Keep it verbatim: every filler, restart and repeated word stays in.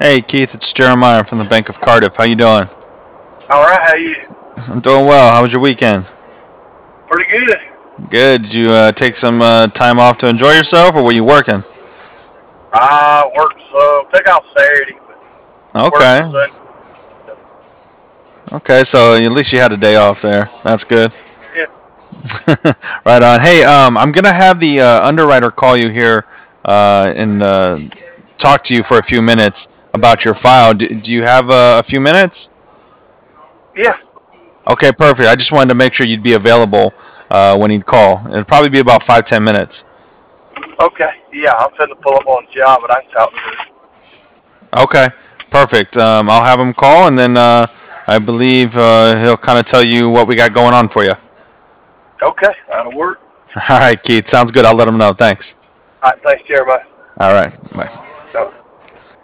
Hey Keith, it's Jeremiah from the Bank of Cardiff. How you doing? All right, how you? I'm doing well. How was your weekend? Pretty good. Good. Did you uh, take some uh, time off to enjoy yourself, or were you working? I worked so take off Saturday, but Okay. worked Sunday. Okay, so at least you had a day off there. That's good. Yeah. Right on. Hey, um, I'm gonna have the uh, underwriter call you here uh, and uh, talk to you for a few minutes about your file. Do, do you have uh, a few minutes? Yeah. Okay, perfect. I just wanted to make sure you'd be available uh, when he'd call. It'd probably be about five, ten minutes. Okay. Yeah, I'm finna pull up on the job, but I can talk to you. Okay, perfect. Um, I'll have him call, and then uh, I believe uh, he'll kind of tell you what we got going on for you. Okay, that'll work. All right, Keith. Sounds good. I'll let him know. Thanks. All right, thanks, Jeremiah. All right. Bye.